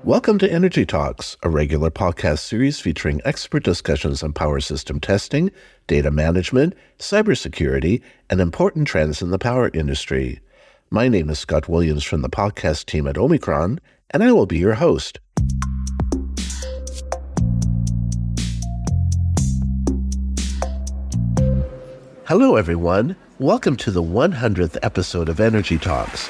Welcome to Energy Talks, a regular podcast series featuring expert discussions on power system testing, data management, cybersecurity, and important trends in the power industry. My name is Scott Williams from the podcast team at Omicron, and I will be your host. Hello, everyone. Welcome to the 100th episode of Energy Talks.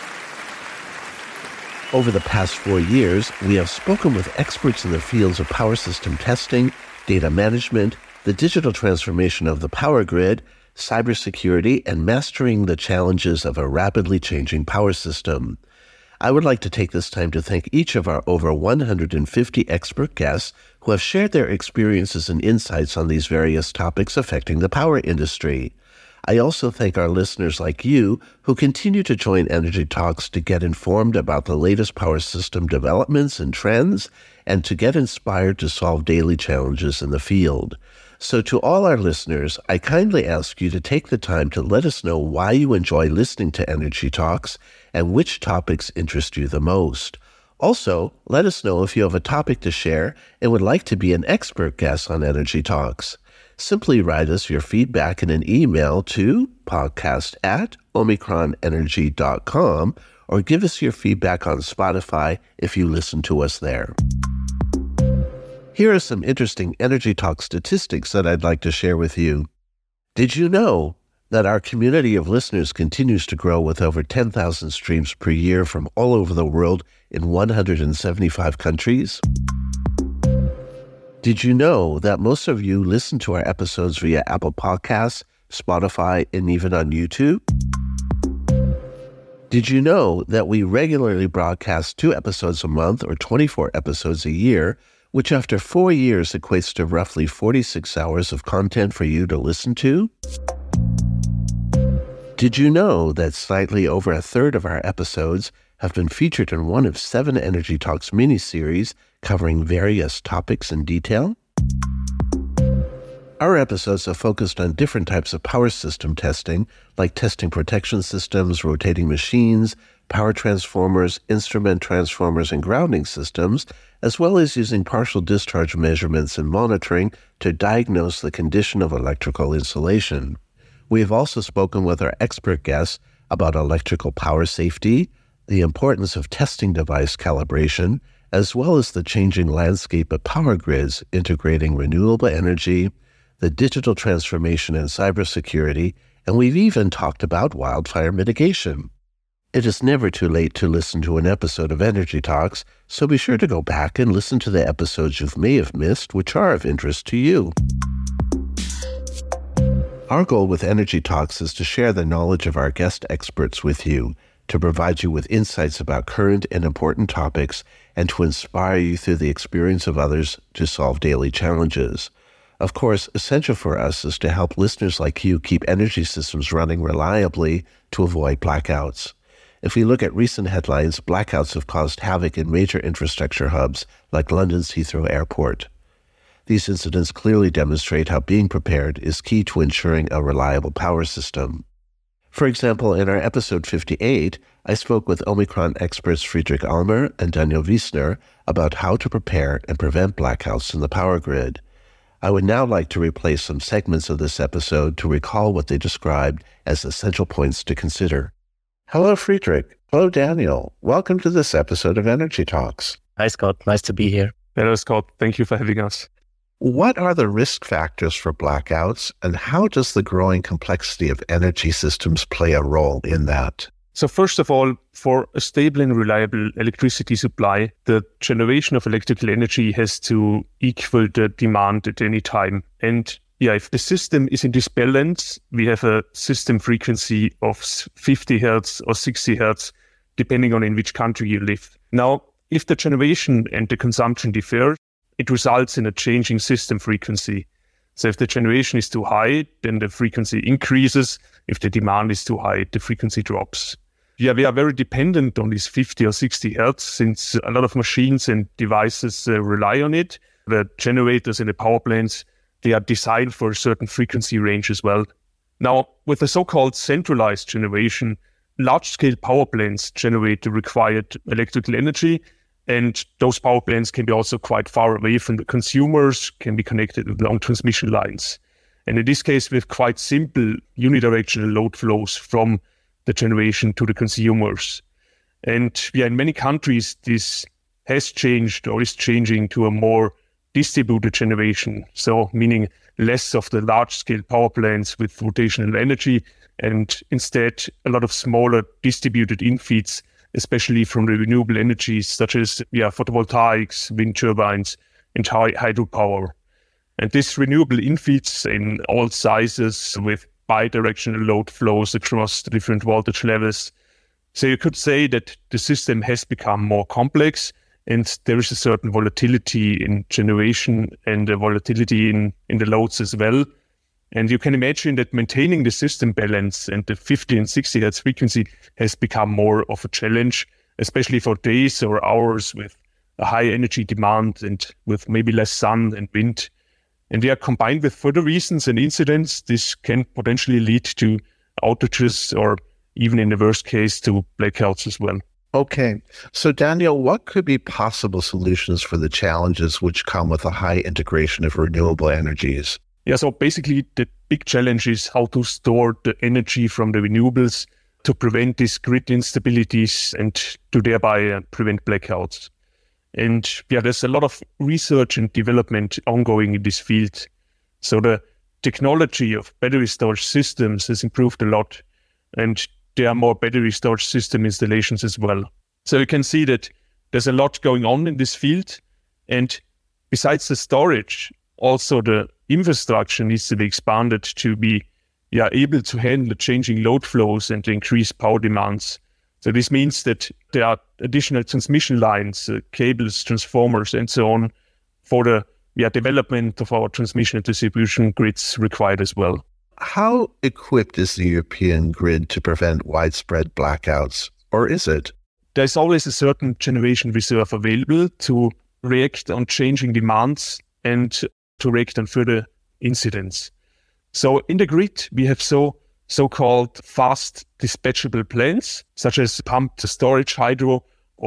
Over the past 4 years, we have spoken with experts in the fields of power system testing, data management, the digital transformation of the power grid, cybersecurity, and mastering the challenges of a rapidly changing power system. I would like to take this time to thank each of our over 150 expert guests who have shared their experiences and insights on these various topics affecting the power industry. I also thank our listeners like you who continue to join Energy Talks to get informed about the latest power system developments and trends and to get inspired to solve daily challenges in the field. So to all our listeners, I kindly ask you to take the time to let us know why you enjoy listening to Energy Talks and which topics interest you the most. Also, let us know if you have a topic to share and would like to be an expert guest on Energy Talks. Simply write us your feedback in an email to podcast@omicronenergy.com or give us your feedback on Spotify if you listen to us there. Here are some interesting Energy Talk statistics that I'd like to share with you. Did you know that our community of listeners continues to grow with over 10,000 streams per year from all over the world in 175 countries? Did you know that most of you listen to our episodes via Apple Podcasts, Spotify, and even on YouTube? Did you know that we regularly broadcast 2 episodes a month or 24 episodes a year, which after 4 years equates to roughly 46 hours of content for you to listen to? Did you know that slightly over a third of our episodes have been featured in one of 7 Energy Talks mini-series covering various topics in detail? Our episodes are focused on different types of power system testing, like testing protection systems, rotating machines, power transformers, instrument transformers, and grounding systems, as well as using partial discharge measurements and monitoring to diagnose the condition of electrical insulation. We have also spoken with our expert guests about electrical power safety, the importance of testing device calibration, as well as the changing landscape of power grids integrating renewable energy, the digital transformation and cybersecurity, and we've even talked about wildfire mitigation. It is never too late to listen to an episode of Energy Talks, so be sure to go back and listen to the episodes you may have missed, which are of interest to you. Our goal with Energy Talks is to share the knowledge of our guest experts with you, to provide you with insights about current and important topics, and to inspire you through the experience of others to solve daily challenges. Of course, essential for us is to help listeners like you keep energy systems running reliably to avoid blackouts. If we look at recent headlines, blackouts have caused havoc in major infrastructure hubs like London's Heathrow Airport. These incidents clearly demonstrate how being prepared is key to ensuring a reliable power system. For example, in our episode 58, I spoke with Omicron experts Friedrich Almer and Daniel Wiesner about how to prepare and prevent blackouts in the power grid. I would now like to replay some segments of this episode to recall what they described as essential points to consider. Hello, Friedrich. Hello, Daniel. Welcome to this episode of Energy Talks. Hi, Scott. Nice to be here. Hello, Scott. Thank you for having us. What are the risk factors for blackouts, and how does the growing complexity of energy systems play a role in that? So first of all, for a stable and reliable electricity supply, the generation of electrical energy has to equal the demand at any time. And if the system is in this balance, we have a system frequency of 50 hertz or 60 hertz, depending on in which country you live. Now, if the generation and the consumption differ, it results in a changing system frequency. So if the generation is too high, then the frequency increases. If the demand is too high, the frequency drops. We are very dependent on these 50 or 60 hertz since a lot of machines and devices rely on it. The generators in the power plants, they are designed for a certain frequency range as well. Now, with the so-called centralized generation, large-scale power plants generate the required electrical energy, And those power plants can be also quite far away from the consumers, can be connected with long transmission lines. And in this case, we have quite simple unidirectional load flows from the generation to the consumers. And in many countries, this has changed or is changing to a more distributed generation. So meaning less of the large-scale power plants with rotational energy, and instead a lot of smaller distributed infeeds, especially from the renewable energies such as photovoltaics, wind turbines, and hydropower. And this renewable infeeds in all sizes with bidirectional load flows across the different voltage levels. So you could say that the system has become more complex, and there is a certain volatility in generation and a volatility in the loads as well. And you can imagine that maintaining the system balance and the 50 and 60 Hz frequency has become more of a challenge, especially for days or hours with a high energy demand and with maybe less sun and wind. And combined with further reasons and incidents, this can potentially lead to outages or even in the worst case to blackouts as well. Okay. So Daniel, what could be possible solutions for the challenges which come with a high integration of renewable energies? So basically the big challenge is how to store the energy from the renewables to prevent these grid instabilities and to thereby prevent blackouts. And there's a lot of research and development ongoing in this field. So the technology of battery storage systems has improved a lot, and there are more battery storage system installations as well. So you can see that there's a lot going on in this field. And besides the storage, also the infrastructure needs to be expanded to be able to handle the changing load flows and the increased power demands. So this means that there are additional transmission lines, cables, transformers, and so on for the development of our transmission and distribution grids required as well. How equipped is the European grid to prevent widespread blackouts, or is it? There's always a certain generation reserve available to react on changing demands and to react on further incidents. So in the grid, we have so-called fast dispatchable plants, such as pumped storage hydro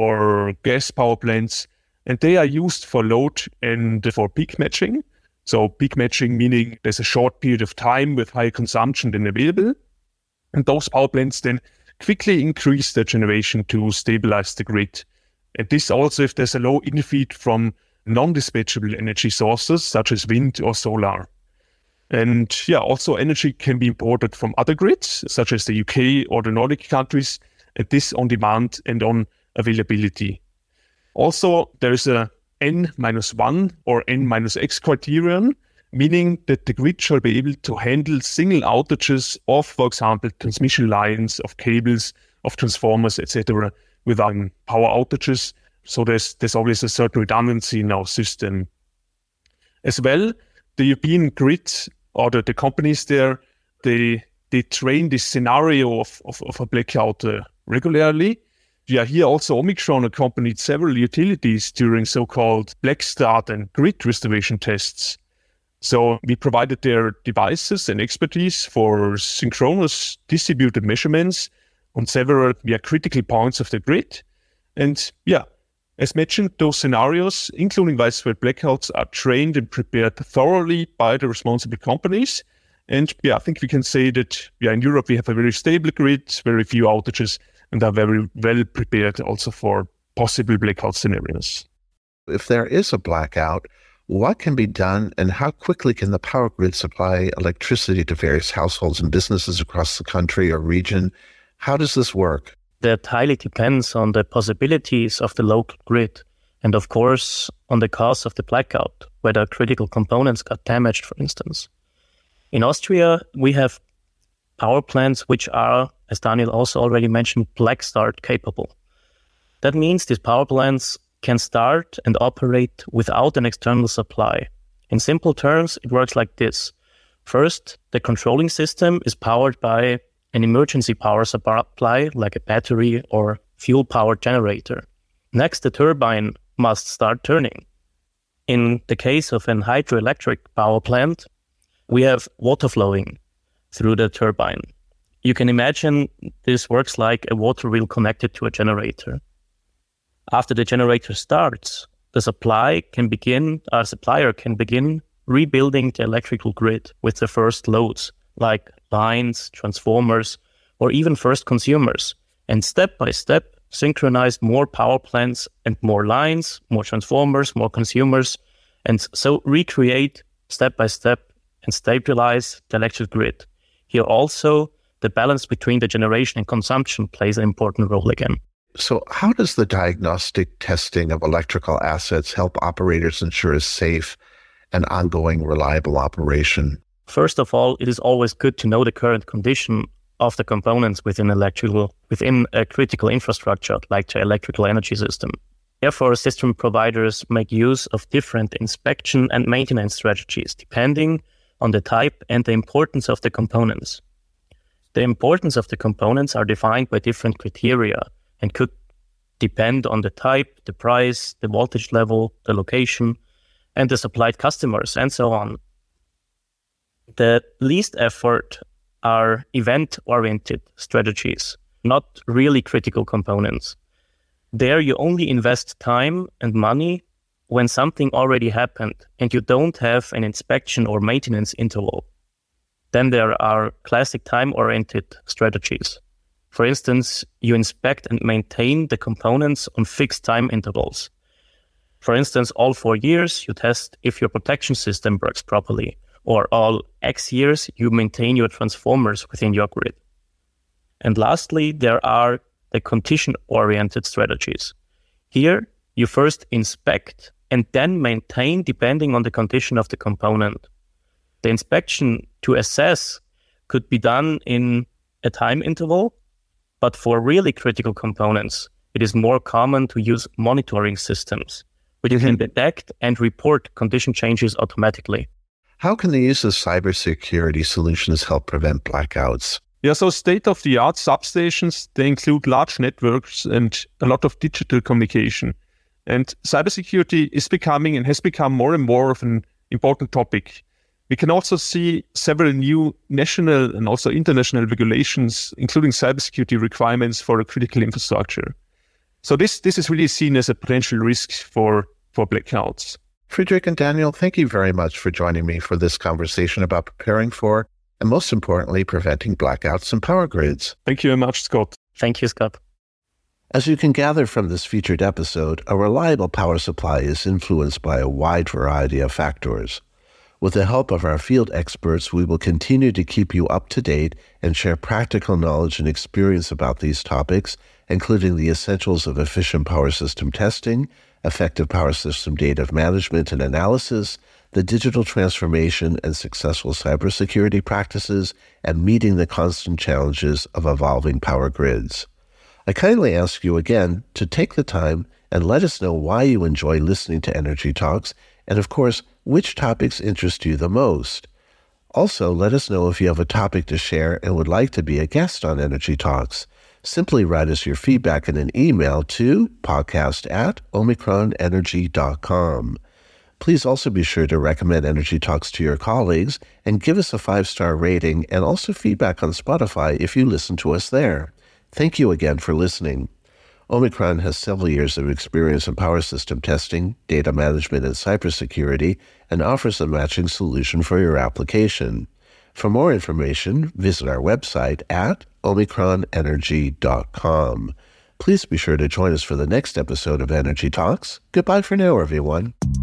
or gas power plants, and they are used for load and for peak matching. So peak matching meaning there's a short period of time with high consumption than available. And those power plants then quickly increase their generation to stabilize the grid. And this also if there's a low infeed from non-dispatchable energy sources such as wind or solar. And also energy can be imported from other grids such as the UK or the Nordic countries, and this on demand and on availability. Also, there is a N-1 or N-X criterion, meaning that the grid shall be able to handle single outages of, for example, transmission lines, of cables, of transformers, etc., without power outages. So there's always a certain redundancy in our system. As well, the European grid or the companies there, they train this scenario of a blackout regularly. Here also Omicron accompanied several utilities during so-called black start and grid restoration tests. So we provided their devices and expertise for synchronous distributed measurements on several critical points of the grid. And as mentioned, those scenarios, including widespread blackouts, are trained and prepared thoroughly by the responsible companies. And I think we can say that in Europe we have a very stable grid, very few outages, and are very well prepared also for possible blackout scenarios. If there is a blackout, what can be done and how quickly can the power grid supply electricity to various households and businesses across the country or region? How does this work? That highly depends on the possibilities of the local grid and, of course, on the cause of the blackout, whether critical components got damaged, for instance. In Austria, we have power plants which are, as Daniel also already mentioned, black start capable. That means these power plants can start and operate without an external supply. In simple terms, it works like this. First, the controlling system is powered by an emergency power supply like a battery or fuel-powered generator. Next, the turbine must start turning. In the case of an hydroelectric power plant, we have water flowing through the turbine. You can imagine this works like a water wheel connected to a generator. After the generator starts, the supplier can begin rebuilding the electrical grid with the first loads, like lines, transformers, or even first consumers, and step by step synchronize more power plants and more lines, more transformers, more consumers, and so recreate step by step and stabilize the electric grid. Here also, the balance between the generation and consumption plays an important role again. So how does the diagnostic testing of electrical assets help operators ensure a safe and ongoing reliable operation? First of all, it is always good to know the current condition of the components within a critical infrastructure like the electrical energy system. Therefore, system providers make use of different inspection and maintenance strategies depending on the type and the importance of the components. The importance of the components are defined by different criteria and could depend on the type, the price, the voltage level, the location, and the supplied customers, and so on. The least effort are event-oriented strategies, not really critical components. There you only invest time and money when something already happened and you don't have an inspection or maintenance interval. Then there are classic time-oriented strategies. For instance, you inspect and maintain the components on fixed time intervals. For instance, all 4 years, you test if your protection system works properly, or all X years, you maintain your transformers within your grid. And lastly, there are the condition-oriented strategies. Here, you first inspect and then maintain depending on the condition of the component. The inspection to assess could be done in a time interval, but for really critical components, it is more common to use monitoring systems, which can detect and report condition changes automatically. How can the use of cybersecurity solutions help prevent blackouts? Yeah, so state-of-the-art substations, they include large networks and a lot of digital communication. And cybersecurity is becoming and has become more and more of an important topic. We can also see several new national and also international regulations, including cybersecurity requirements for a critical infrastructure. So this is really seen as a potential risk for blackouts. Friedrich and Daniel, thank you very much for joining me for this conversation about preparing for, and most importantly, preventing blackouts in power grids. Thank you very much, Scott. Thank you, Scott. As you can gather from this featured episode, a reliable power supply is influenced by a wide variety of factors. With the help of our field experts, we will continue to keep you up to date and share practical knowledge and experience about these topics, including the essentials of efficient power system testing, effective power system data management and analysis, the digital transformation and successful cybersecurity practices, and meeting the constant challenges of evolving power grids. I kindly ask you again to take the time and let us know why you enjoy listening to Energy Talks, and of course, which topics interest you the most. Also, let us know if you have a topic to share and would like to be a guest on Energy Talks. Simply write us your feedback in an email to podcast@omicronenergy.com. Please also be sure to recommend Energy Talks to your colleagues and give us a 5-star rating and also feedback on Spotify if you listen to us there. Thank you again for listening. Omicron has several years of experience in power system testing, data management, and cybersecurity, and offers a matching solution for your application. For more information, visit our website at omicronenergy.com. Please be sure to join us for the next episode of Energy Talks. Goodbye for now, everyone.